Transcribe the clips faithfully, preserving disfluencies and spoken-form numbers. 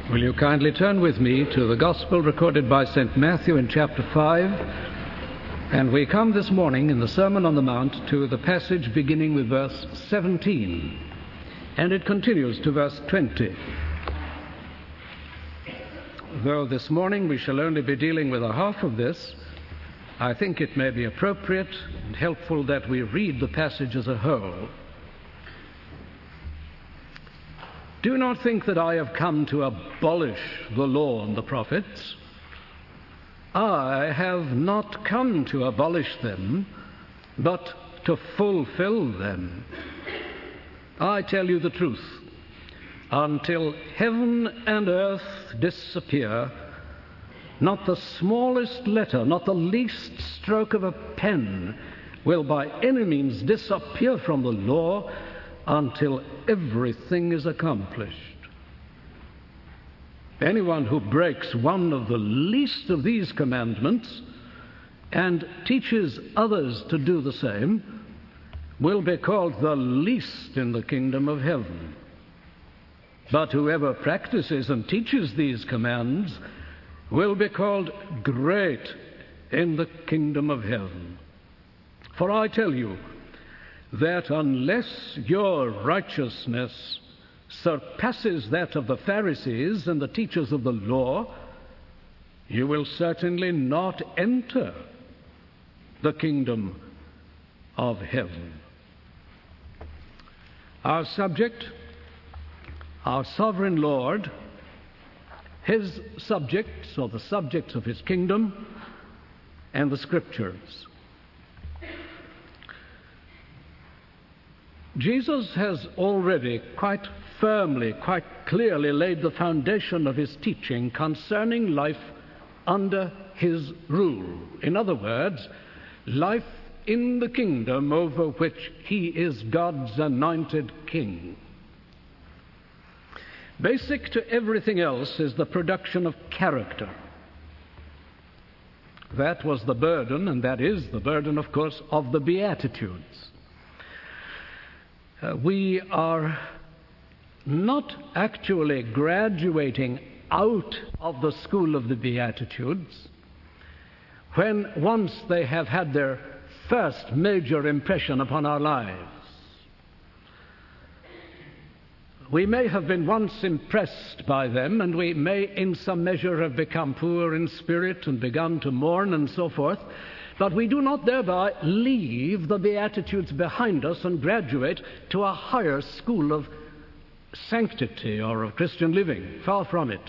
Will you kindly turn with me to the Gospel recorded by Saint Matthew in chapter five, and we come this morning in the Sermon on the Mount to the passage beginning with verse seventeen, and it continues to verse twenty. Though this morning we shall only be dealing with a half of this, I think it may be appropriate and helpful that we read the passage as a whole. Do not think that I have come to abolish the law and the prophets. I have not come to abolish them, but to fulfill them. I tell you the truth. Until heaven and earth disappear, not the smallest letter, not the least stroke of a pen will by any means disappear from the law until everything is accomplished. Anyone who breaks one of the least of these commandments and teaches others to do the same will be called the least in the kingdom of heaven. But whoever practices and teaches these commands will be called great in the kingdom of heaven. For I tell you that unless your righteousness surpasses that of the Pharisees and the teachers of the law, you will certainly not enter the kingdom of heaven. Our subject, our sovereign Lord, his subjects, or the subjects of his kingdom, and the Scriptures. Jesus has already quite firmly, quite clearly laid the foundation of his teaching concerning life under his rule. In other words, life in the kingdom over which he is God's anointed king. Basic to everything else is the production of character. That was the burden, and that is the burden, of course, of the Beatitudes. Uh, we are not actually graduating out of the school of the Beatitudes when once they have had their first major impression upon our lives. We may have been once impressed by them, and we may in some measure have become poor in spirit and begun to mourn and so forth, but we do not thereby leave the Beatitudes behind us and graduate to a higher school of sanctity or of Christian living. Far from it.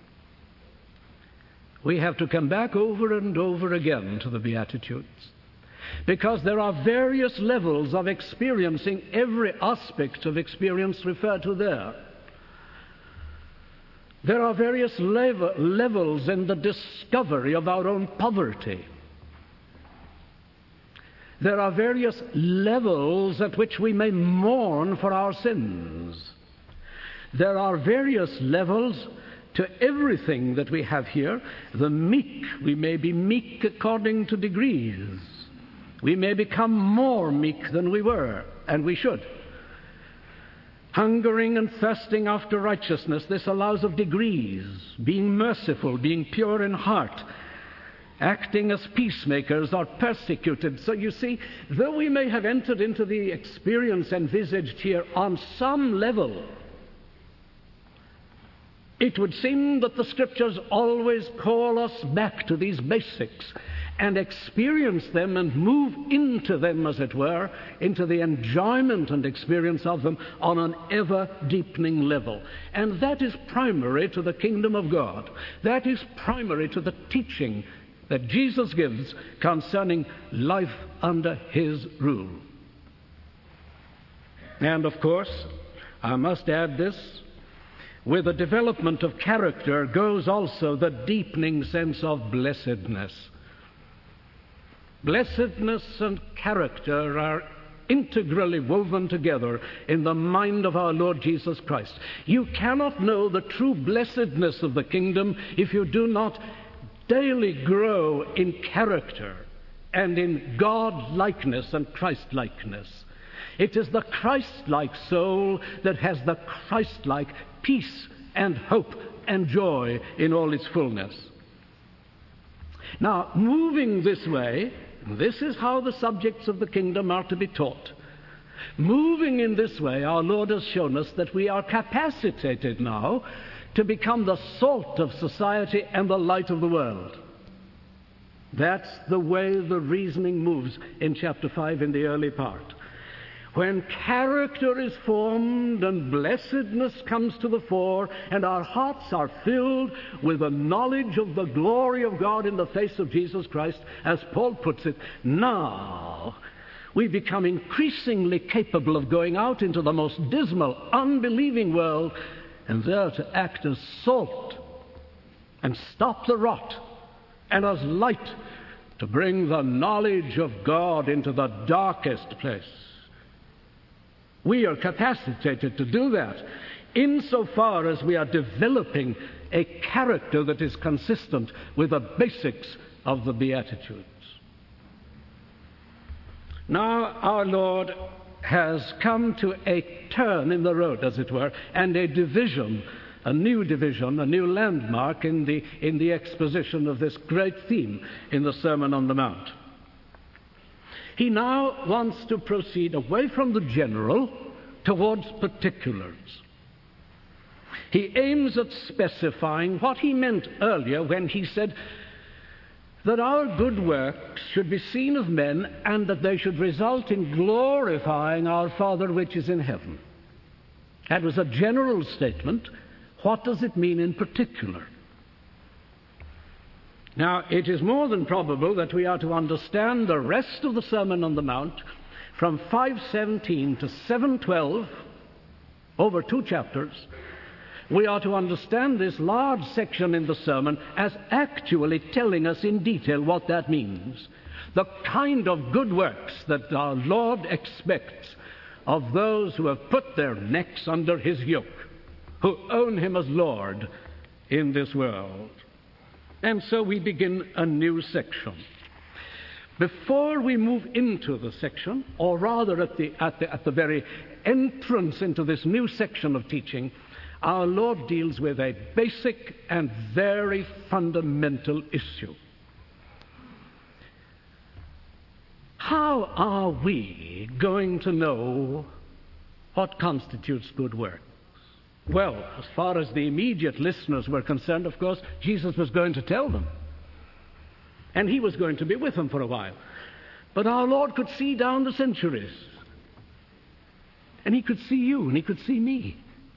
We have to come back over and over again to the Beatitudes, because there are various levels of experiencing every aspect of experience referred to there. There are various level, levels in the discovery of our own poverty. There are various levels at which we may mourn for our sins. There are various levels to everything that we have here. The meek, we may be meek according to degrees. We may become more meek than we were, and we should. Hungering and thirsting after righteousness, this allows of degrees. Being merciful, being pure in heart, acting as peacemakers or persecuted. So you see, though we may have entered into the experience envisaged here on some level, it would seem that the Scriptures always call us back to these basics and experience them and move into them, as it were, into the enjoyment and experience of them on an ever-deepening level. And that is primary to the kingdom of God. That is primary to the teaching that Jesus gives concerning life under his rule. And of course, I must add this, with the development of character goes also the deepening sense of blessedness. Blessedness and character are integrally woven together in the mind of our Lord Jesus Christ. You cannot know the true blessedness of the kingdom if you do not daily grow in character and in God-likeness and Christ-likeness. It is the Christ-like soul that has the Christ-like peace and hope and joy in all its fullness. Now, moving this way, this is how the subjects of the kingdom are to be taught. Moving in this way, our Lord has shown us that we are capacitated now to become the salt of society and the light of the world. That's the way the reasoning moves in chapter five in the early part. When character is formed and blessedness comes to the fore and our hearts are filled with the knowledge of the glory of God in the face of Jesus Christ, as Paul puts it, now we become increasingly capable of going out into the most dismal, unbelieving world and there to act as salt and stop the rot, and as light to bring the knowledge of God into the darkest place. We are capacitated to do that insofar as we are developing a character that is consistent with the basics of the Beatitudes. Now our Lord has come to a turn in the road, as it were, and a division, a new division, a new landmark in the, in the exposition of this great theme in the Sermon on the Mount. He now wants to proceed away from the general towards particulars. He aims at specifying what he meant earlier when he said that our good works should be seen of men and that they should result in glorifying our Father which is in heaven. That was a general statement. What does it mean in particular? Now, it is more than probable that we are to understand the rest of the Sermon on the Mount from five seventeen to seven twelve, over two chapters. We are to understand this large section in the sermon as actually telling us in detail what that means. The kind of good works that our Lord expects of those who have put their necks under his yoke, who own him as Lord in this world. And so we begin a new section. Before we move into the section, or rather at the, at the, at the very entrance into this new section of teaching, our Lord deals with a basic and very fundamental issue. How are we going to know what constitutes good works? Well, as far as the immediate listeners were concerned, of course, Jesus was going to tell them. And he was going to be with them for a while. But our Lord could see down the centuries. And he could see you, and he could see me.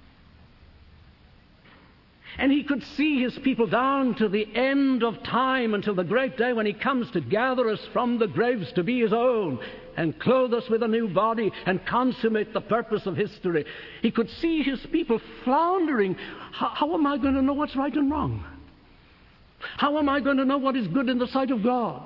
And he could see his people down to the end of time, until the great day when he comes to gather us from the graves to be his own and clothe us with a new body and consummate the purpose of history. He could see his people floundering. How, how am I going to know what's right and wrong? How am I going to know what is good in the sight of God?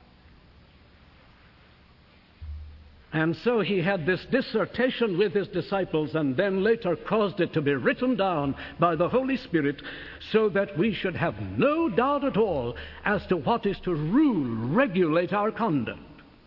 And so he had this dissertation with his disciples, and then later caused it to be written down by the Holy Spirit so that we should have no doubt at all as to what is to rule, regulate our conduct.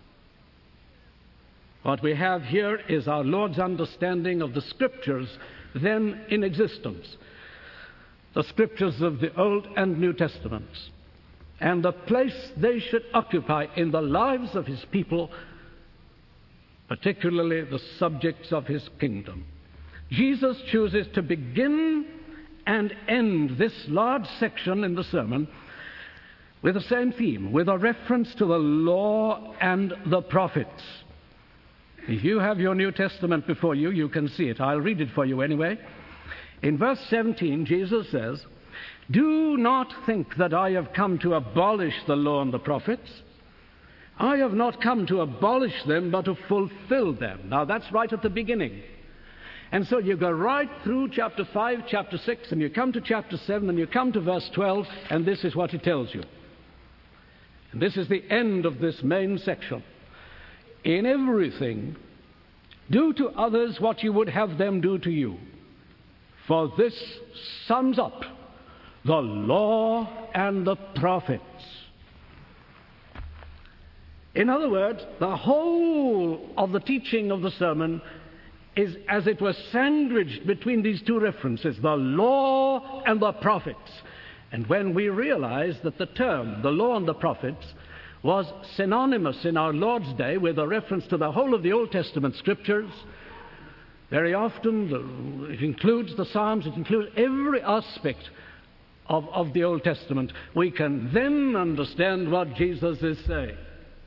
What we have here is our Lord's understanding of the Scriptures then in existence, the Scriptures of the Old and New Testaments, and the place they should occupy in the lives of his people, particularly the subjects of his kingdom. Jesus chooses to begin and end this large section in the sermon with the same theme, with a reference to the law and the prophets. If you have your New Testament before you, you can see it. I'll read it for you anyway. In verse seventeen, Jesus says, "Do not think that I have come to abolish the law and the prophets. I have not come to abolish them, but to fulfill them." Now, that's right at the beginning. And so you go right through chapter five, chapter six, and you come to chapter seven, and you come to verse twelve, and this is what it tells you. And this is the end of this main section. "In everything, do to others what you would have them do to you. For this sums up the law and the prophets." In other words, the whole of the teaching of the sermon is, as it were, sandwiched between these two references, the law and the prophets. And when we realize that the term, the law and the prophets, was synonymous in our Lord's day with a reference to the whole of the Old Testament scriptures, very often it includes the Psalms, it includes every aspect of, of the Old Testament, we can then understand what Jesus is saying.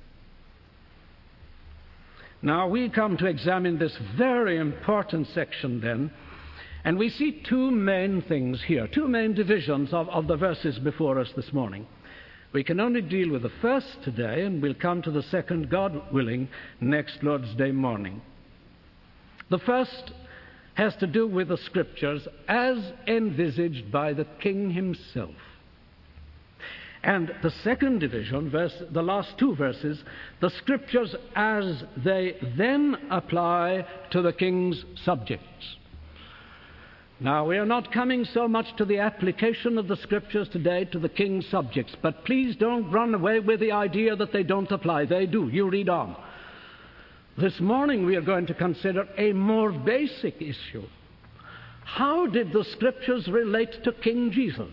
Now we come to examine this very important section then, and we see two main things here, two main divisions of, of the verses before us this morning. We can only deal with the first today, and we'll come to the second, God willing, next Lord's Day morning. The first has to do with the Scriptures as envisaged by the King himself. And the second division, verse, the last two verses, the Scriptures as they then apply to the King's subjects. Now, we are not coming so much to the application of the Scriptures today to the King's subjects, but please don't run away with the idea that they don't apply. They do. You read on. This morning we are going to consider a more basic issue. How did the Scriptures relate to King Jesus?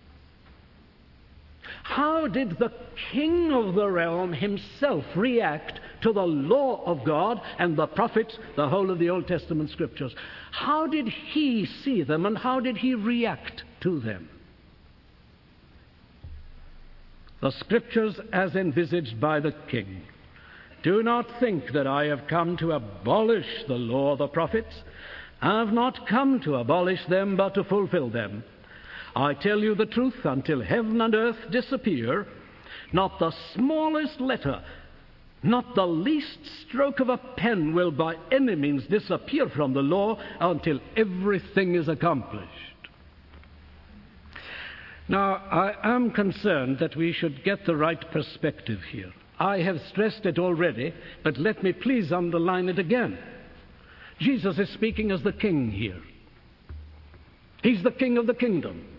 How did the king of the realm himself react to the law of God and the prophets, the whole of the Old Testament Scriptures? How did he see them and how did he react to them? The Scriptures as envisaged by the king. Do not think that I have come to abolish the law of the prophets. I have not come to abolish them, but to fulfill them. I tell you the truth, until heaven and earth disappear, not the smallest letter, not the least stroke of a pen will by any means disappear from the law until everything is accomplished. Now, I am concerned that we should get the right perspective here. I have stressed it already, but let me please underline it again. Jesus is speaking as the king here. He's the king of the kingdom.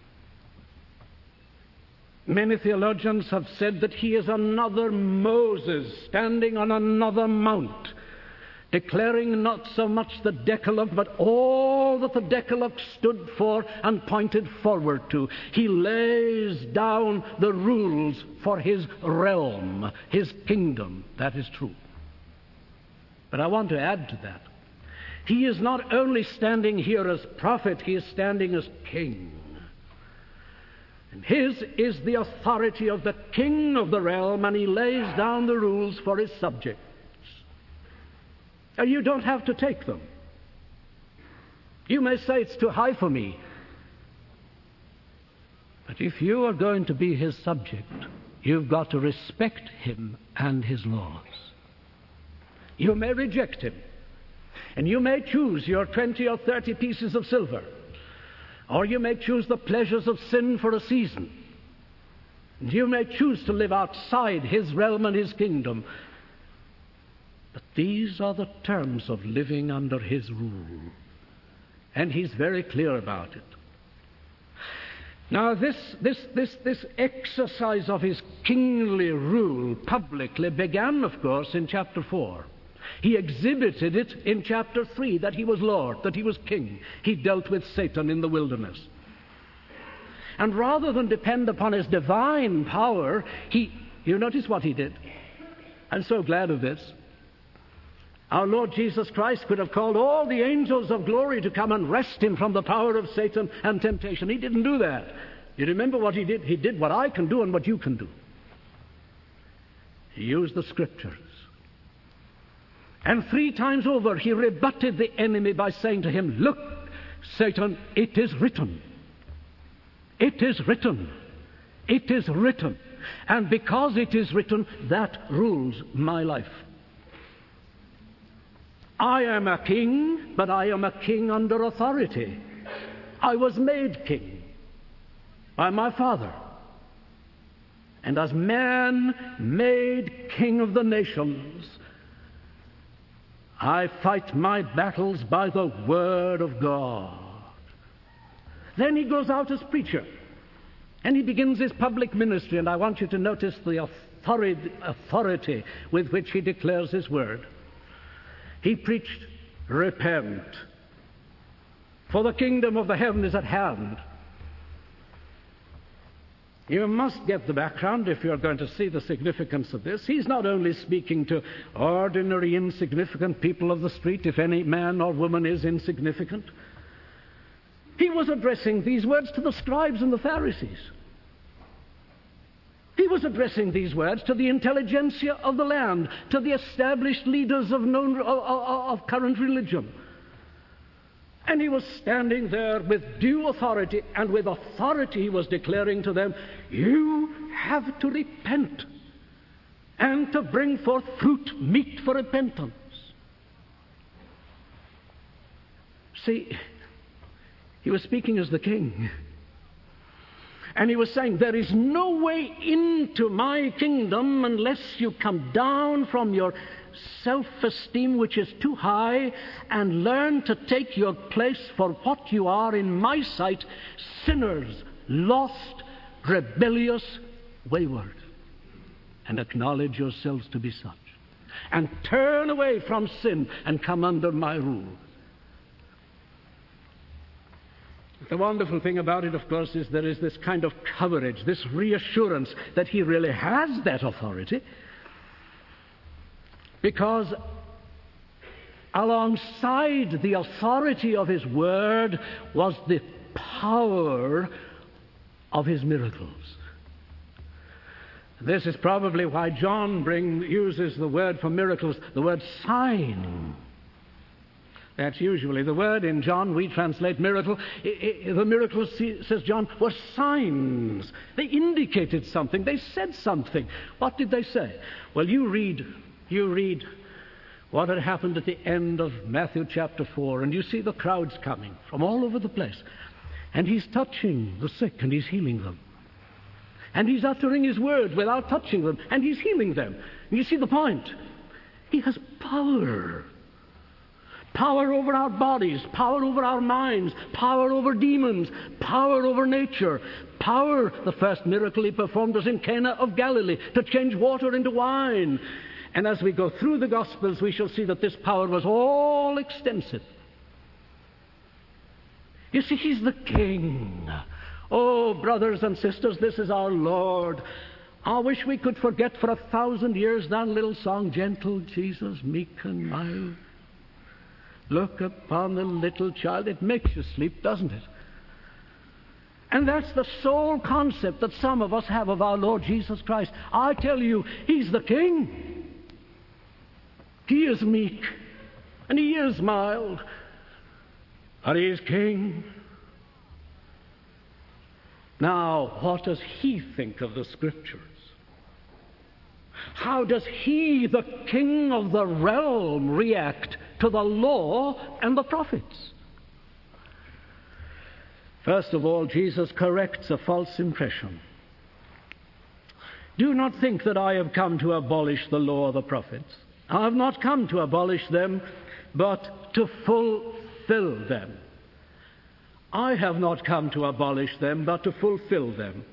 Many theologians have said that he is another Moses standing on another mount, declaring not so much the Decalogue, but all that the Decalogue stood for and pointed forward to. He lays down the rules for his realm, his kingdom. That is true. But I want to add to that. He is not only standing here as prophet, he is standing as king. And his is the authority of the king of the realm, and he lays down the rules for his subjects. And you don't have to take them. You may say it's too high for me. But if you are going to be his subject, you've got to respect him and his laws. You may reject him, and you may choose your twenty or thirty pieces of silver, or you may choose the pleasures of sin for a season. And you may choose to live outside his realm and his kingdom. But these are the terms of living under his rule. And he's very clear about it. Now this, this, this, this exercise of his kingly rule publicly began, of course, in chapter four. He exhibited it in chapter three, that he was Lord, that he was king. He dealt with Satan in the wilderness. And rather than depend upon his divine power, he, you notice what he did. I'm so glad of this. Our Lord Jesus Christ could have called all the angels of glory to come and wrest him from the power of Satan and temptation. He didn't do that. You remember what he did? He did what I can do and what you can do. He used the Scriptures. And three times over he rebutted the enemy by saying to him, "Look, Satan, it is written. It is written. It is written. And because it is written, that rules my life. I am a king, but I am a king under authority. I was made king by my Father. And as man made king of the nations, I fight my battles by the word of God." Then he goes out as preacher, and he begins his public ministry, and I want you to notice the authority, authority with which he declares his word. He preached repent, for the kingdom of the heaven is at hand. You must get the background if you're going to see the significance of this. He's not only speaking to ordinary, insignificant people of the street, if any man or woman is insignificant. He was addressing these words to the scribes and the Pharisees. He was addressing these words to the intelligentsia of the land, to the established leaders of, known, of, of, of current religion. And he was standing there with due authority, and with authority he was declaring to them, you have to repent and to bring forth fruit meet for repentance. See, he was speaking as the king. And he was saying, there is no way into my kingdom unless you come down from your self-esteem, which is too high, and learn to take your place for what you are in my sight, sinners, lost, rebellious, wayward, and acknowledge yourselves to be such, and turn away from sin and come under my rule. The wonderful thing about it, of course, is there is this kind of coverage, this reassurance that he really has that authority, because alongside the authority of his word was the power of his miracles. This is probably why John bring, uses the word for miracles, the word sign. That's usually the word. In John we translate miracle. I, I, the miracles, says John, were signs. They indicated something. They said something. What did they say? Well, you read, you read what had happened at the end of Matthew chapter four, and you see the crowds coming from all over the place. And he's touching the sick, and he's healing them. And he's uttering his word without touching them, and he's healing them. And you see the point. He has power. Power over our bodies, power over our minds, power over demons, power over nature. Power, the first miracle he performed was in Cana of Galilee, to change water into wine. And as we go through the Gospels, we shall see that this power was all extensive. You see, he's the King. Oh, brothers and sisters, this is our Lord. I wish we could forget for a thousand years that little song, Gentle Jesus, meek and mild. Look upon the little child. It makes you sleep, doesn't it? And that's the sole concept that some of us have of our Lord Jesus Christ. I tell you, he's the King. He is meek, and he is mild, but he is King. Now, what does he think of the Scriptures? How does he, the King of the realm, react to the law and the prophets? First of all, Jesus corrects a false impression. Do not think that I have come to abolish the law of the prophets. I have not come to abolish them, but to fulfill them. I have not come to abolish them, but to fulfill them.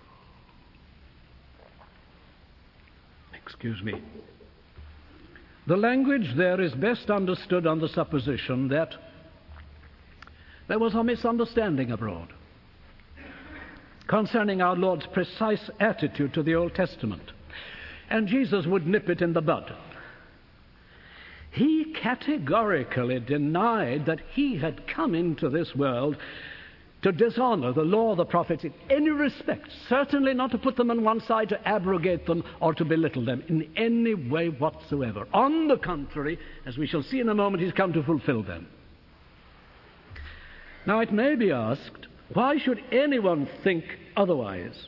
Excuse me. The language there is best understood on the supposition that there was a misunderstanding abroad concerning our Lord's precise attitude to the Old Testament. And Jesus would nip it in the bud. He categorically denied that he had come into this world to dishonor the law of the prophets in any respect, certainly not to put them on one side, to abrogate them, or to belittle them in any way whatsoever. On the contrary, as we shall see in a moment, he's come to fulfill them. Now it may be asked, why should anyone think otherwise?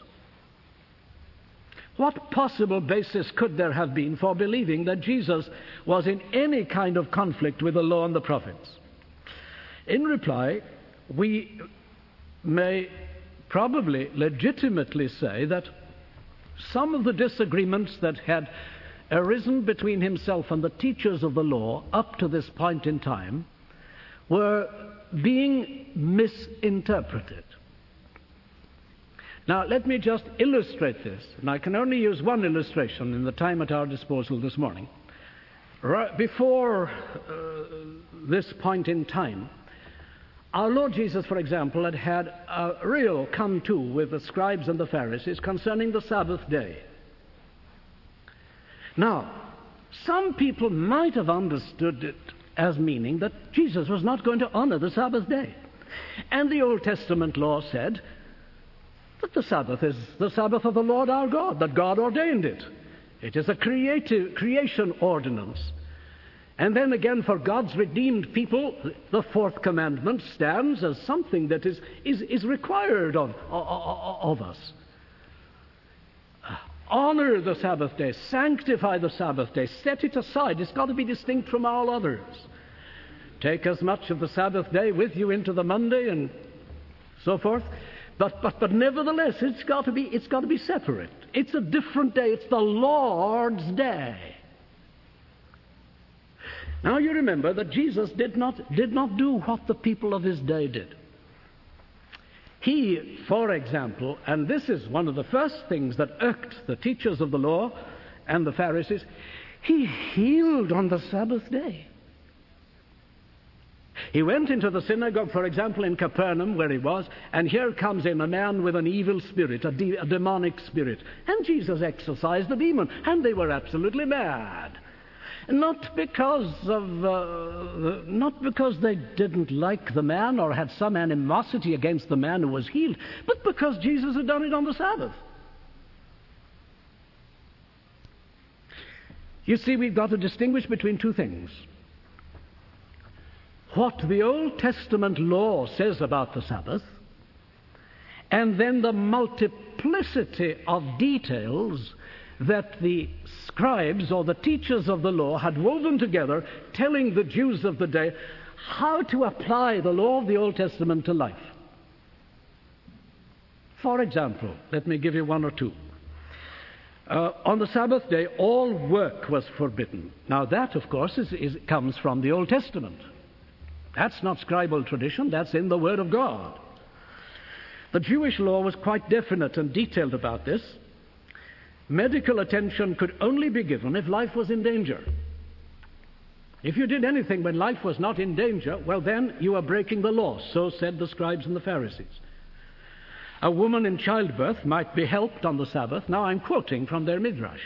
What possible basis could there have been for believing that Jesus was in any kind of conflict with the law and the prophets? In reply, we may probably legitimately say that some of the disagreements that had arisen between himself and the teachers of the law up to this point in time were being misinterpreted. Now, let me just illustrate this, and I can only use one illustration in the time at our disposal this morning, Right before uh, this point in time, our Lord Jesus, for example, had had a real come-to with the scribes and the Pharisees concerning the Sabbath day. Now, some people might have understood it as meaning that Jesus was not going to honor the Sabbath day. And the Old Testament law said that the Sabbath is the Sabbath of the Lord our God, that God ordained it. It is a creative, creation ordinance. And then again, for God's redeemed people, the fourth commandment stands as something that is, is, is required of, of, of us. Honor the Sabbath day, sanctify the Sabbath day, set it aside. It's got to be distinct from all others. Take as much of the Sabbath day with you into the Monday and so forth. But, but, but nevertheless, it's got to be, it's got to be separate. It's a different day. It's the Lord's day. Now you remember that Jesus did not, did not do what the people of his day did. He, for example, and this is one of the first things that irked the teachers of the law and the Pharisees, he healed on the Sabbath day. He went into the synagogue, for example, in Capernaum, where he was, and here comes in a man with an evil spirit, a, de- a demonic spirit. And Jesus exorcised the demon, and they were absolutely mad. Not because of, uh, not because they didn't like the man or had some animosity against the man who was healed, but because Jesus had done it on the Sabbath. You see, we've got to distinguish between two things. What the Old Testament law says about the Sabbath, and then the multiplicity of details that the scribes or the teachers of the law had woven together, telling the Jews of the day how to apply the law of the Old Testament to life. For example, let me give you one or two. Uh, on the Sabbath day, all work was forbidden. Now that, of course, is, is, comes from the Old Testament. That's not scribal tradition, that's in the Word of God. The Jewish law was quite definite and detailed about this. Medical attention could only be given if life was in danger. If you did anything when life was not in danger, well then you are breaking the law, so said the scribes and the Pharisees. A woman in childbirth might be helped on the Sabbath. Now I'm quoting from their Midrash.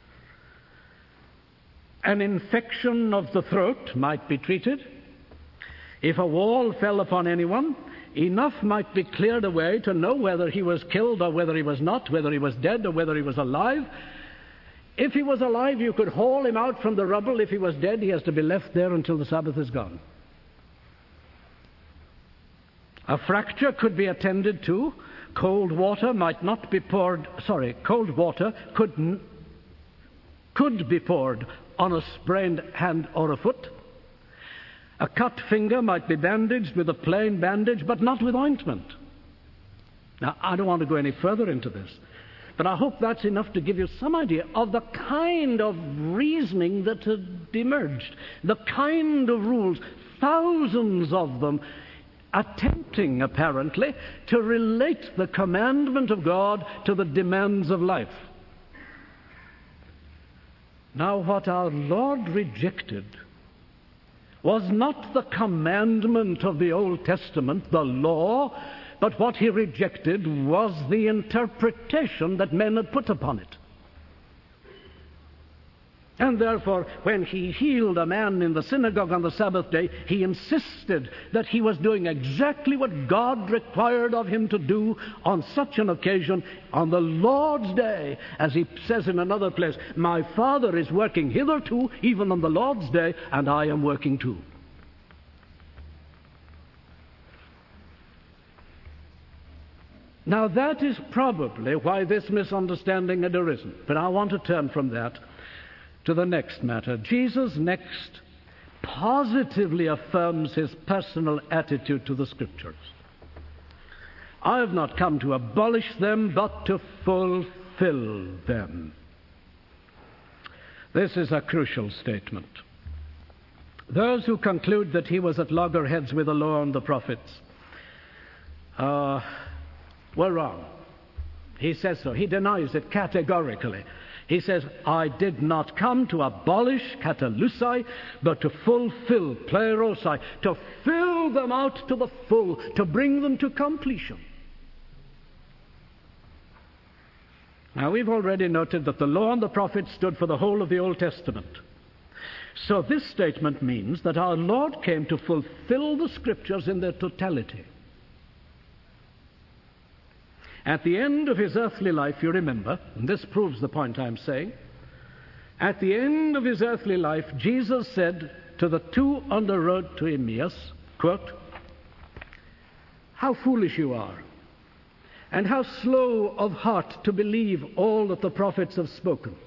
An infection of the throat might be treated. If a wall fell upon anyone, enough might be cleared away to know whether he was killed or whether he was not, whether he was dead or whether he was alive. If he was alive, you could haul him out from the rubble. If he was dead, he has to be left there until the Sabbath is gone. A fracture could be attended to. Cold water might not be poured, sorry, cold water could, could be poured on a sprained hand or a foot. A cut finger might be bandaged with a plain bandage, but not with ointment. Now, I don't want to go any further into this, but I hope that's enough to give you some idea of the kind of reasoning that had emerged, the kind of rules, thousands of them, attempting, apparently, to relate the commandment of God to the demands of life. Now, what our Lord rejected was not the commandment of the Old Testament, the law, but what he rejected was the interpretation that men had put upon it. And therefore, when he healed a man in the synagogue on the Sabbath day, he insisted that he was doing exactly what God required of him to do on such an occasion, on the Lord's day. As he says in another place, my Father is working hitherto, even on the Lord's day, and I am working too. Now that is probably why this misunderstanding had arisen. But I want to turn from that to the next matter. Jesus next positively affirms his personal attitude to the Scriptures. I have not come to abolish them, but to fulfill them. This is a crucial statement. Those who conclude that he was at loggerheads with the law and the prophets uh, were wrong. He says so. He denies it categorically. He says, I did not come to abolish katalusai, but to fulfill plerosai, to fill them out to the full, to bring them to completion. Now, we've already noted that the law and the prophets stood for the whole of the Old Testament. So this statement means that our Lord came to fulfill the Scriptures in their totality. At the end of his earthly life, you remember, and this proves the point I'm saying, at the end of his earthly life, Jesus said to the two on the road to Emmaus, quote, "How foolish you are, and how slow of heart to believe all that the prophets have spoken.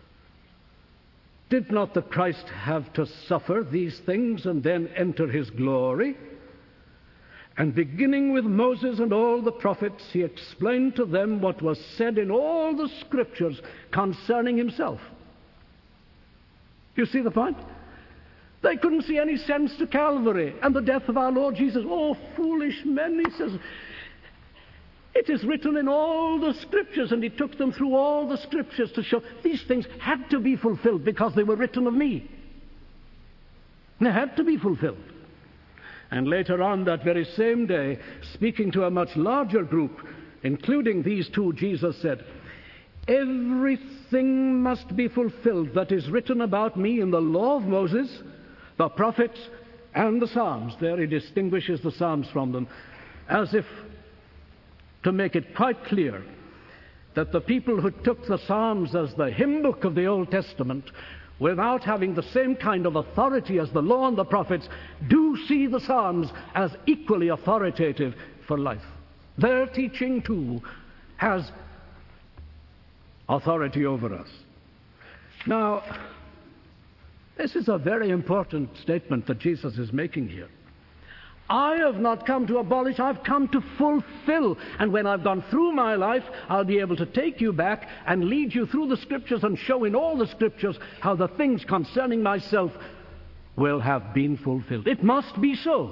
Did not the Christ have to suffer these things and then enter his glory?" And beginning with Moses and all the prophets, he explained to them what was said in all the Scriptures concerning himself. You see the point? They couldn't see any sense to Calvary and the death of our Lord Jesus. Oh, foolish men, he says. It is written in all the Scriptures, and he took them through all the Scriptures to show these things had to be fulfilled because they were written of me. They had to be fulfilled. And later on that very same day, speaking to a much larger group, including these two, Jesus said, "Everything must be fulfilled that is written about me in the law of Moses, the prophets, and the Psalms." There he distinguishes the Psalms from them, as if to make it quite clear that the people who took the Psalms as the hymn book of the Old Testament, without having the same kind of authority as the law and the prophets, do see the Psalms as equally authoritative for life. Their teaching, too, has authority over us. Now, this is a very important statement that Jesus is making here. I have not come to abolish, I've come to fulfill. And when I've gone through my life, I'll be able to take you back and lead you through the Scriptures and show in all the Scriptures how the things concerning myself will have been fulfilled. It must be so.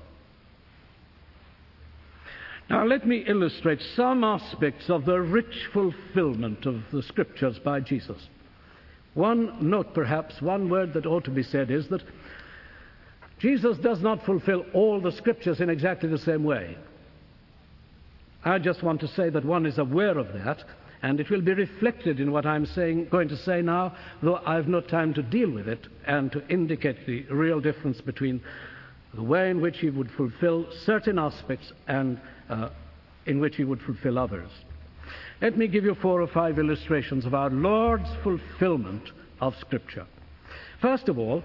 Now let me illustrate some aspects of the rich fulfillment of the Scriptures by Jesus. One note, perhaps, one word that ought to be said is that Jesus does not fulfill all the Scriptures in exactly the same way. I just want to say that one is aware of that, and it will be reflected in what I'm saying, going to say now, though I've no time to deal with it and to indicate the real difference between the way in which he would fulfill certain aspects and uh, in which he would fulfill others. Let me give you four or five illustrations of our Lord's fulfillment of Scripture. First of all,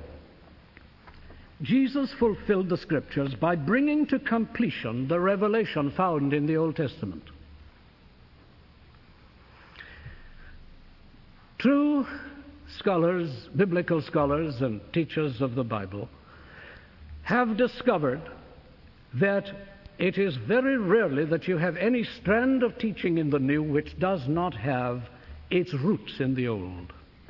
Jesus fulfilled the Scriptures by bringing to completion the revelation found in the Old Testament. True scholars, biblical scholars and teachers of the Bible have discovered that it is very rarely that you have any strand of teaching in the New which does not have its roots in the Old.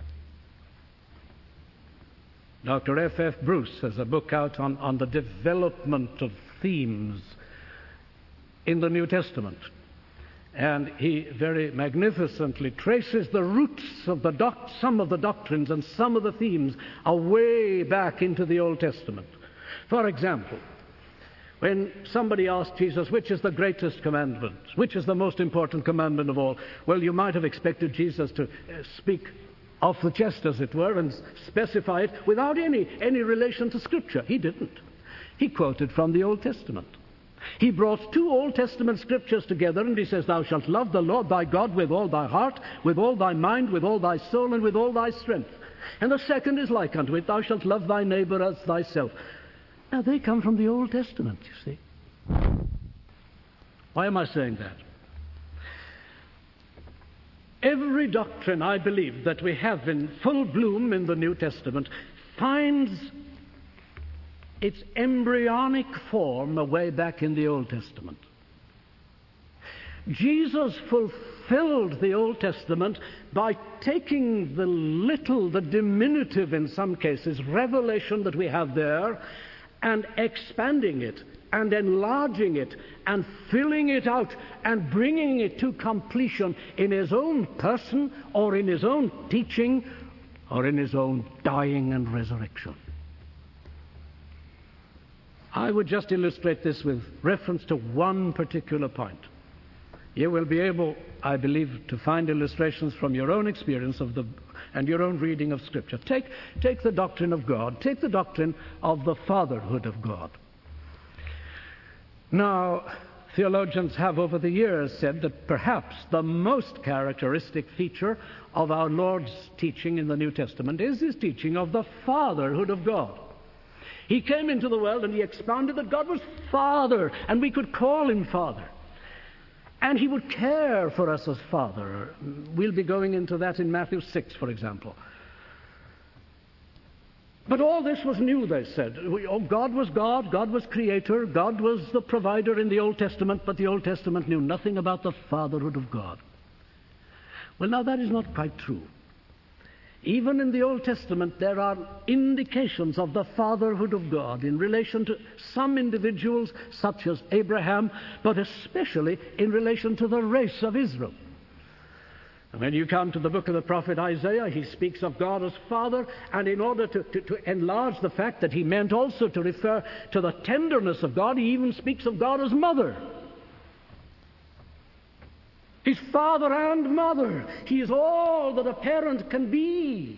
Doctor F F Bruce has a book out on, on the development of themes in the New Testament. And he very magnificently traces the roots of the doc- some of the doctrines and some of the themes away back into the Old Testament. For example, when somebody asked Jesus, which is the greatest commandment? Which is the most important commandment of all? Well, you might have expected Jesus to uh, speak off the chest, as it were, and specify it without any, any relation to Scripture. He didn't. He quoted from the Old Testament. He brought two Old Testament Scriptures together, and he says, "Thou shalt love the Lord thy God with all thy heart, with all thy mind, with all thy soul, and with all thy strength. And the second is like unto it, thou shalt love thy neighbor as thyself." Now, they come from the Old Testament, you see. Why am I saying that? Every doctrine, I believe, that we have in full bloom in the New Testament finds its embryonic form away back in the Old Testament. Jesus fulfilled the Old Testament by taking the little, the diminutive in some cases, revelation that we have there and expanding it and enlarging it and filling it out and bringing it to completion in his own person or in his own teaching or in his own dying and resurrection. I would just illustrate this with reference to one particular point. You will be able, I believe, to find illustrations from your own experience of the and your own reading of Scripture. Take, take the doctrine of God. Take the doctrine of the fatherhood of God. Now, theologians have over the years said that perhaps the most characteristic feature of our Lord's teaching in the New Testament is his teaching of the fatherhood of God. He came into the world and he expounded that God was Father, and we could call him Father. And he would care for us as Father. We'll be going into that in Matthew six, for example. But all this was new, they said. Oh, God was God, God was Creator, God was the provider in the Old Testament, but the Old Testament knew nothing about the fatherhood of God. Well, now that is not quite true. Even in the Old Testament, there are indications of the fatherhood of God in relation to some individuals, such as Abraham, but especially in relation to the race of Israel. And when you come to the book of the prophet Isaiah, he speaks of God as Father, and in order to, to, to enlarge the fact that he meant also to refer to the tenderness of God, he even speaks of God as Mother. He's father and mother. He is all that a parent can be.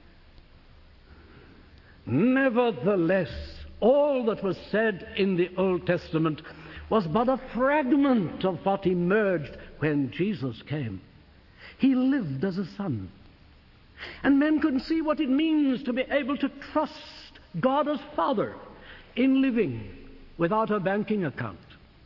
Nevertheless, all that was said in the Old Testament was but a fragment of what emerged when Jesus came. He lived as a son. And men couldn't see what it means to be able to trust God as Father in living without a banking account,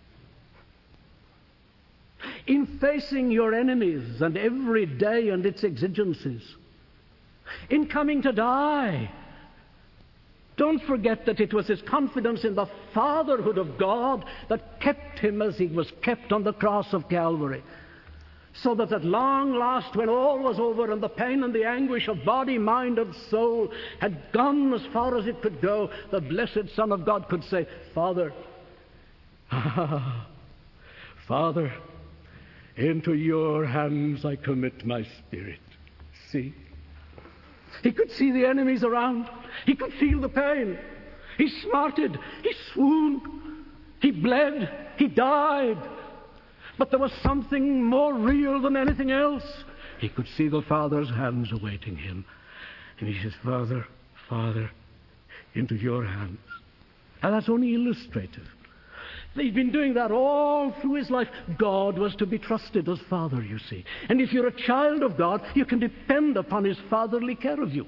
in facing your enemies and every day and its exigencies, in coming to die. Don't forget that it was his confidence in the fatherhood of God that kept him as he was kept on the cross of Calvary, so that at long last, when all was over and the pain and the anguish of body, mind, and soul had gone as far as it could go, the blessed Son of God could say, Father, ah, Father, into your hands I commit my spirit. See? He could see the enemies around. He could feel the pain. He smarted. He swooned. He bled. He died. But there was something more real than anything else. He could see the Father's hands awaiting him. And he says, Father, Father, into your hands. And that's only illustrative. He'd been doing that all through his life. God was to be trusted as Father, you see. And if you're a child of God, you can depend upon his fatherly care of you.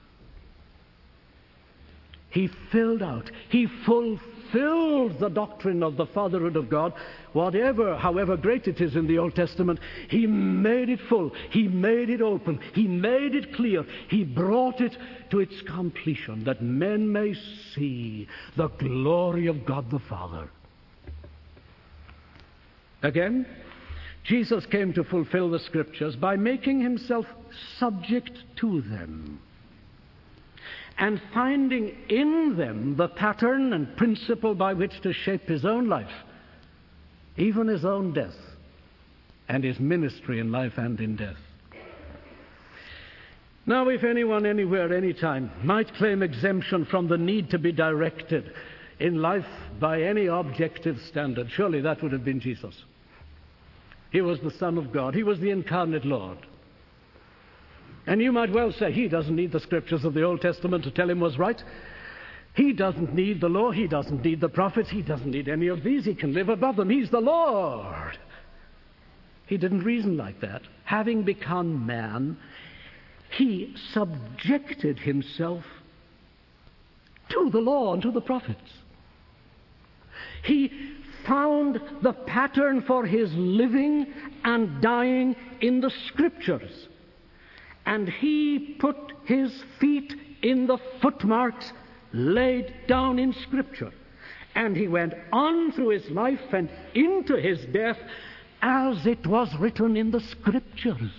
He filled out, he fulfilled the doctrine of the fatherhood of God. Whatever, however great it is in the Old Testament, he made it full, he made it open, he made it clear, he brought it to its completion, that men may see the glory of God the Father. Again, Jesus came to fulfill the Scriptures by making himself subject to them and finding in them the pattern and principle by which to shape his own life, even his own death, and his ministry in life and in death. Now, if anyone, anywhere, anytime might claim exemption from the need to be directed in life by any objective standard, surely that would have been Jesus. He was the Son of God. He was the incarnate Lord. And you might well say, he doesn't need the Scriptures of the Old Testament to tell him what's right. He doesn't need the law. He doesn't need the prophets. He doesn't need any of these. He can live above them. He's the Lord. He didn't reason like that. Having become man, he subjected himself to the law and to the prophets. He found the pattern for his living and dying in the Scriptures. And he put his feet in the footmarks laid down in Scripture. And he went on through his life and into his death as it was written in the Scriptures.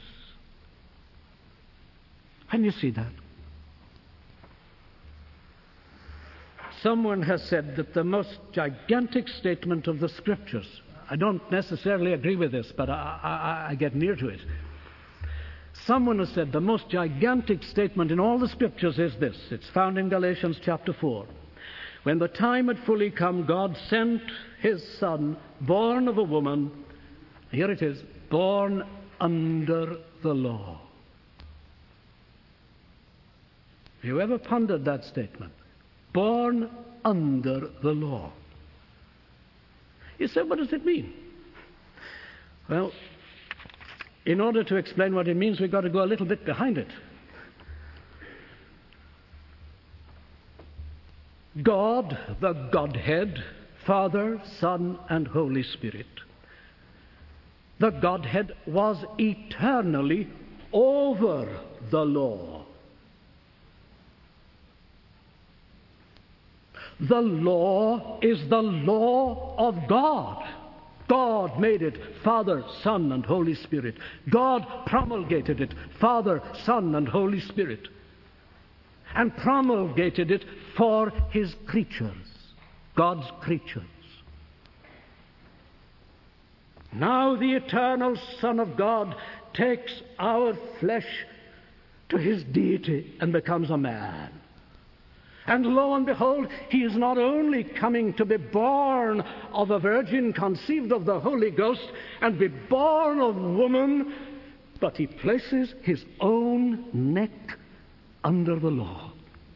Can you see that? Someone has said that the most gigantic statement of the Scriptures, I don't necessarily agree with this, but I, I, I get near to it. Someone has said the most gigantic statement in all the Scriptures is this. It's found in Galatians chapter four. When the time had fully come, God sent his Son, born of a woman, here it is, born under the law. Have you ever pondered that statement? Born under the law. You say, what does it mean? Well, in order to explain what it means, we've got to go a little bit behind it. God, the Godhead, Father, Son, and Holy Spirit. The Godhead was eternally over the law. The law is the law of God. God made it, Father, Son, and Holy Spirit. God promulgated it, Father, Son, and Holy Spirit. And promulgated it for his creatures, God's creatures. Now the eternal Son of God takes our flesh to his deity and becomes a man. And lo and behold, he is not only coming to be born of a virgin conceived of the Holy Ghost and be born of woman, but he places his own neck under the law.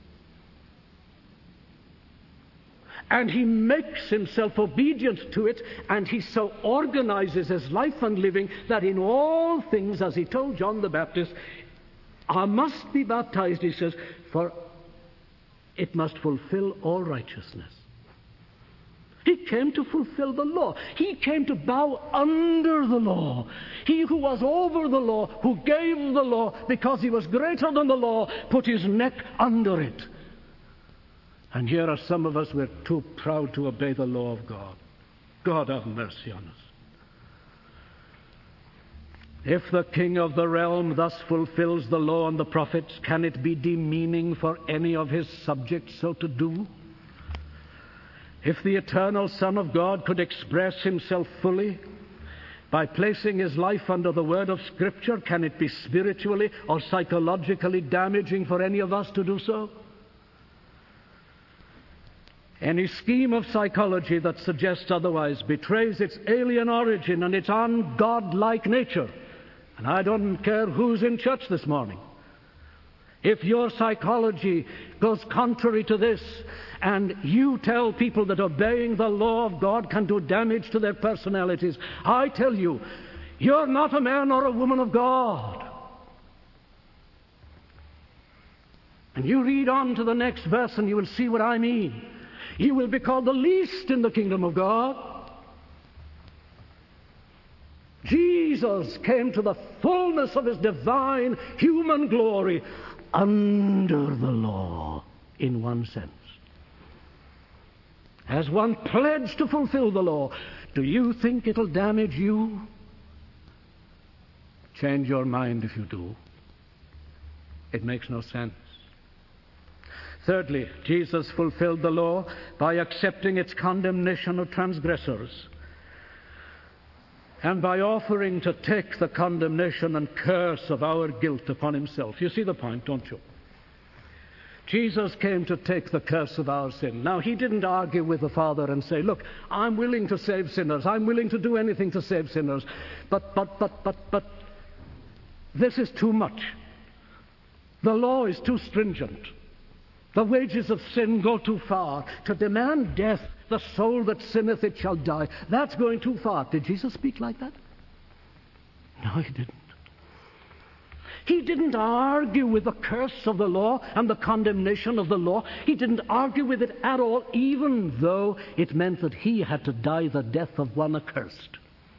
And he makes himself obedient to it, and he so organizes his life and living that in all things, as he told John the Baptist, I must be baptized, he says, for it must fulfill all righteousness. He came to fulfill the law. He came to bow under the law. He who was over the law, who gave the law because he was greater than the law, put his neck under it. And here are some of us, we're too proud to obey the law of God. God have mercy on us. If the king of the realm thus fulfills the law and the prophets, can it be demeaning for any of his subjects so to do? If the eternal Son of God could express himself fully by placing his life under the word of Scripture, can it be spiritually or psychologically damaging for any of us to do so? Any scheme of psychology that suggests otherwise betrays its alien origin and its ungodlike nature. And I don't care who's in church this morning. If your psychology goes contrary to this, and you tell people that obeying the law of God can do damage to their personalities, I tell you, you're not a man or a woman of God. And you read on to the next verse and you will see what I mean. You will be called the least in the kingdom of God. Jesus came to the fullness of his divine human glory under the law, in one sense. As one pledged to fulfill the law. Do you think it'll damage you? Change your mind if you do. It makes no sense. Thirdly, Jesus fulfilled the law by accepting its condemnation of transgressors, and by offering to take the condemnation and curse of our guilt upon himself. You see the point, don't you? Jesus came to take the curse of our sin. Now, he didn't argue with the Father and say, look, I'm willing to save sinners. I'm willing to do anything to save sinners. But, but, but, but, but, this is too much. The law is too stringent. The wages of sin go too far. To demand death, the soul that sinneth, it shall die. That's going too far. Did Jesus speak like that? No, he didn't. He didn't argue with the curse of the law and the condemnation of the law. He didn't argue with it at all, even though it meant that he had to die the death of one accursed.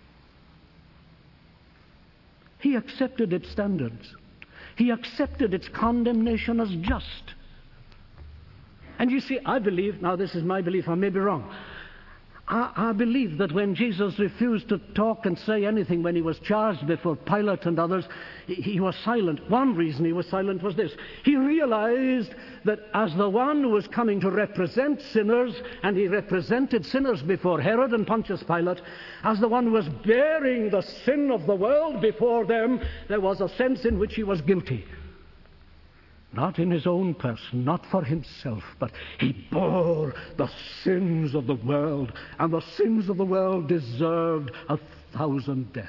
He accepted its standards. He accepted its condemnation as just. And you see, I believe, now this is my belief, I may be wrong, I, I believe that when Jesus refused to talk and say anything when he was charged before Pilate and others, he, he was silent. One reason he was silent was this. He realized that as the one who was coming to represent sinners, and he represented sinners before Herod and Pontius Pilate, as the one who was bearing the sin of the world before them, there was a sense in which he was guilty. Not in his own person, not for himself, but he bore the sins of the world, and the sins of the world deserved a thousand deaths.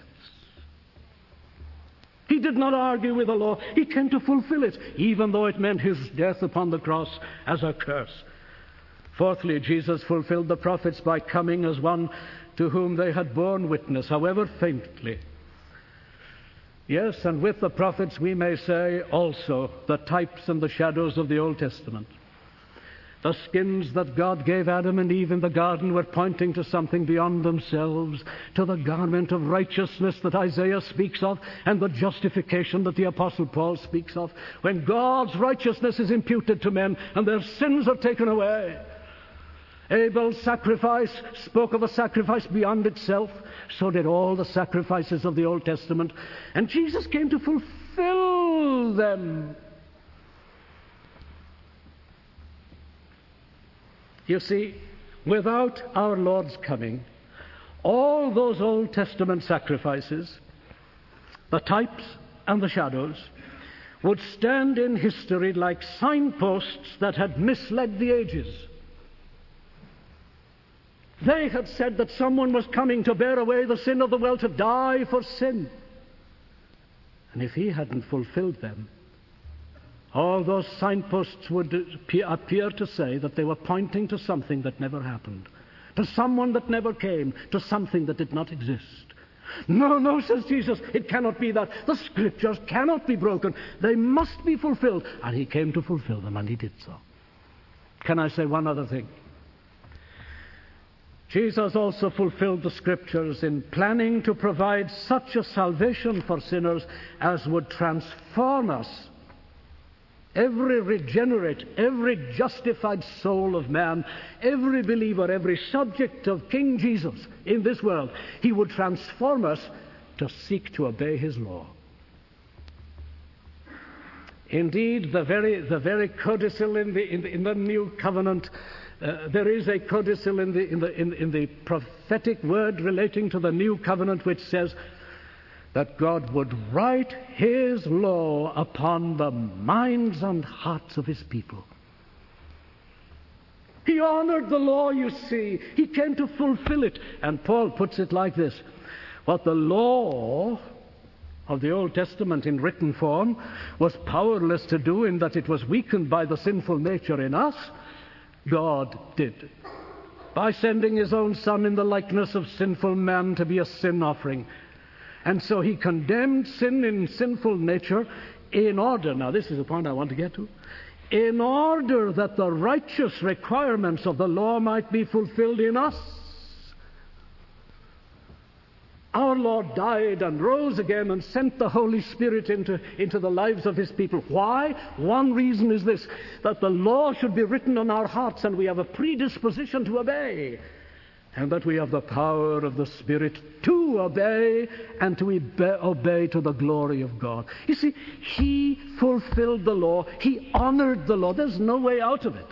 He did not argue with the law. He came to fulfill it, even though it meant his death upon the cross as a curse. Fourthly, Jesus fulfilled the prophets by coming as one to whom they had borne witness, however faintly. Yes, and with the prophets we may say also the types and the shadows of the Old Testament. The skins that God gave Adam and Eve in the garden were pointing to something beyond themselves, to the garment of righteousness that Isaiah speaks of, and the justification that the Apostle Paul speaks of. When God's righteousness is imputed to men and their sins are taken away. Abel's sacrifice spoke of a sacrifice beyond itself. So did all the sacrifices of the Old Testament. And Jesus came to fulfill them. You see, without our Lord's coming, all those Old Testament sacrifices, the types and the shadows, would stand in history like signposts that had misled the ages. They had said that someone was coming to bear away the sin of the world, to die for sin. And if he hadn't fulfilled them, all those signposts would appear to say that they were pointing to something that never happened, to someone that never came, to something that did not exist. No, no, says Jesus, it cannot be that. The Scriptures cannot be broken. They must be fulfilled. And he came to fulfill them, and he did so. Can I say one other thing? Jesus also fulfilled the Scriptures in planning to provide such a salvation for sinners as would transform us. Every regenerate, every justified soul of man, every believer, every subject of King Jesus in this world, he would transform us to seek to obey his law. Indeed, the very, the very codicil in the, in the, in the New Covenant, Uh, there is a codicil in the, in, the, in, in the prophetic word relating to the New Covenant which says that God would write his law upon the minds and hearts of his people. He honored the law, you see. He came to fulfill it. And Paul puts it like this: what the law of the Old Testament in written form was powerless to do, in that it was weakened by the sinful nature in us, God did, by sending his own Son in the likeness of sinful man to be a sin offering. And so he condemned sin in sinful nature in order, now this is the point I want to get to, in order that the righteous requirements of the law might be fulfilled in us. Our Lord died and rose again and sent the Holy Spirit into, into the lives of his people. Why? One reason is this: that the law should be written on our hearts and we have a predisposition to obey, and that we have the power of the Spirit to obey and to obey to the glory of God. You see, he fulfilled the law. He honored the law. There's no way out of it.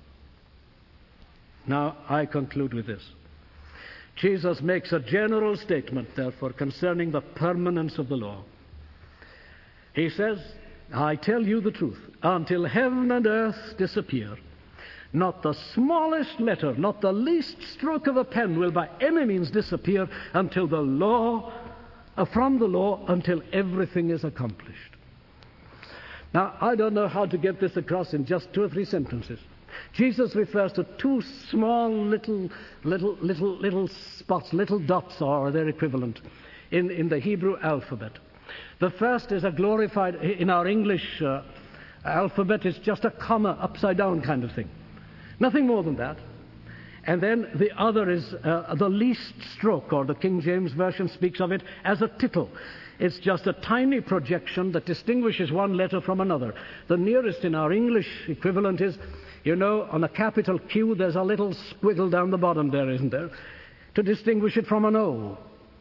Now, I conclude with this. Jesus makes a general statement, therefore, concerning the permanence of the law. He says, I tell you the truth, until heaven and earth disappear, not the smallest letter, not the least stroke of a pen will by any means disappear until the law, uh, from the law, until everything is accomplished. Now, I don't know how to get this across in just two or three sentences. Jesus refers to two small little, little, little, little spots, little dots, or their equivalent, in, in the Hebrew alphabet. The first is a glorified, in our English uh, alphabet, it's just a comma, upside down kind of thing. Nothing more than that. And then the other is uh, the least stroke, or the King James Version speaks of it as a tittle. It's just a tiny projection that distinguishes one letter from another. The nearest in our English equivalent is, You know, on a capital Q, there's a little squiggle down the bottom there, isn't there? To distinguish it from an O.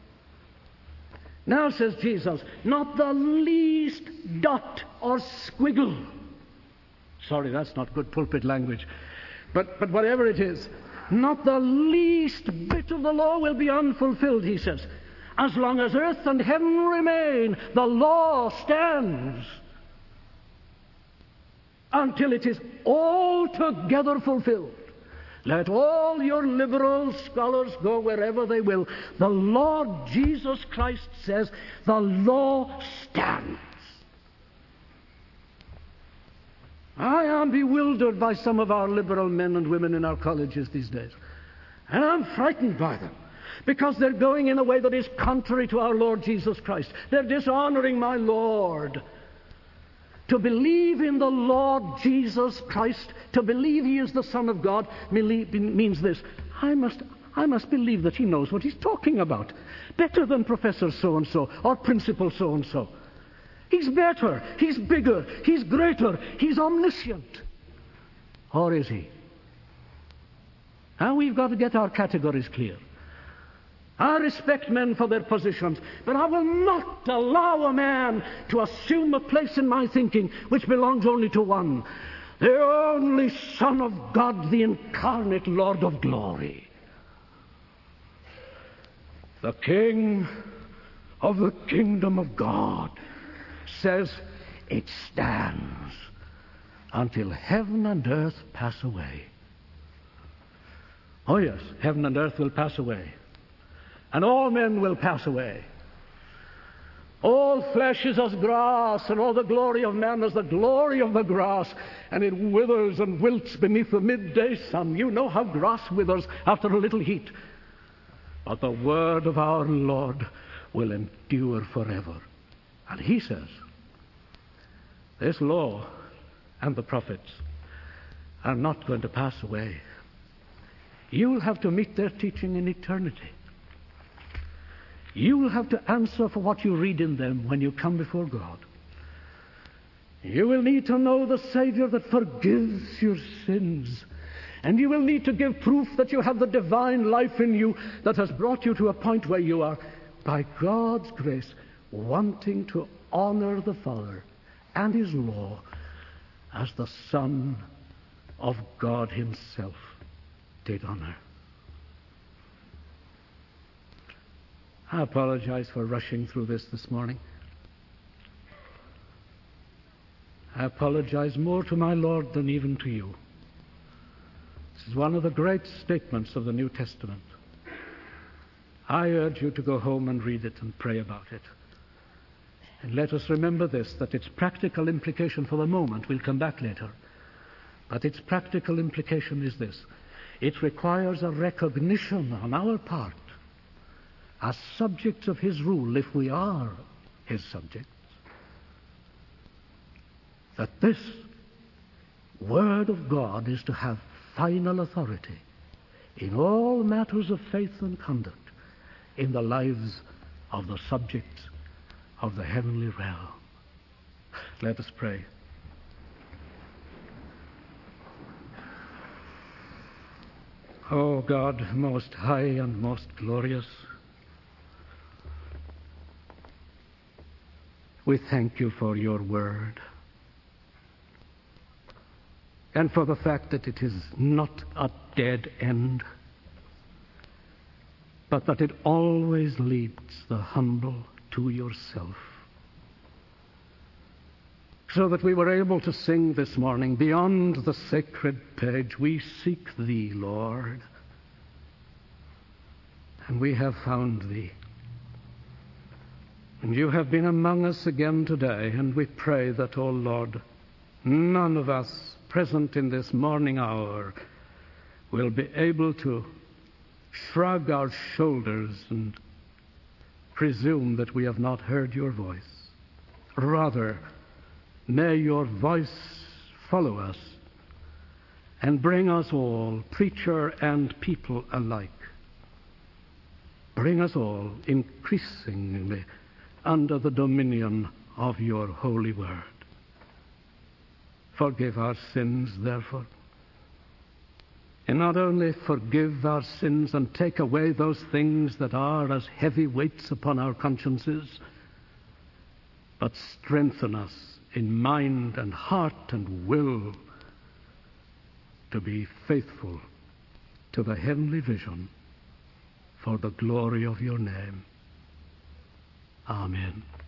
Now, says Jesus, not the least dot or squiggle. Sorry, that's not good pulpit language. But, but whatever it is, not the least bit of the law will be unfulfilled, he says. As long as earth and heaven remain, the law stands until it is altogether fulfilled. Let all your liberal scholars go wherever they will. The Lord Jesus Christ says the law stands. I am bewildered by some of our liberal men and women in our colleges these days. And I'm frightened by them, because they're going in a way that is contrary to our Lord Jesus Christ. They're dishonoring my Lord. To believe in the Lord Jesus Christ, to believe He is the Son of God, means this. I must, I must believe that He knows what He's talking about. Better than Professor so-and-so or Principal so-and-so. He's better, He's bigger, He's greater, He's omniscient. Or is He? Now we've got to get our categories clear. I respect men for their positions, but I will not allow a man to assume a place in my thinking which belongs only to one, the only Son of God, the incarnate Lord of glory. The King of the kingdom of God says it stands until heaven and earth pass away. Oh yes, heaven and earth will pass away. And all men will pass away. All flesh is as grass, and all the glory of man as the glory of the grass, and it withers and wilts beneath the midday sun. You know how grass withers after a little heat. But the word of our Lord will endure forever. And He says, this law and the prophets are not going to pass away. You'll have to meet their teaching in eternity. You will have to answer for what you read in them when you come before God. You will need to know the Savior that forgives your sins. And you will need to give proof that you have the divine life in you that has brought you to a point where you are, by God's grace, wanting to honor the Father and His law as the Son of God Himself did honor. I apologize for rushing through this this morning. I apologize more to my Lord than even to you. This is one of the great statements of the New Testament. I urge you to go home and read it and pray about it. And let us remember this, that its practical implication for the moment, we'll come back later, but its practical implication is this. It requires a recognition on our part as subjects of His rule, if we are His subjects, that this Word of God is to have final authority in all matters of faith and conduct in the lives of the subjects of the heavenly realm. Let us pray. O God, most high and most glorious, we thank You for Your word, and for the fact that it is not a dead end, but that it always leads the humble to Yourself. So that we were able to sing this morning, beyond the sacred page, we seek Thee, Lord, and we have found Thee. And You have been among us again today, and we pray that, O Lord, none of us present in this morning hour will be able to shrug our shoulders and presume that we have not heard Your voice. Rather, may Your voice follow us and bring us all, preacher and people alike, bring us all increasingly under the dominion of Your holy word. Forgive our sins, therefore, and not only forgive our sins and take away those things that are as heavy weights upon our consciences, but strengthen us in mind and heart and will to be faithful to the heavenly vision for the glory of your name. Amen.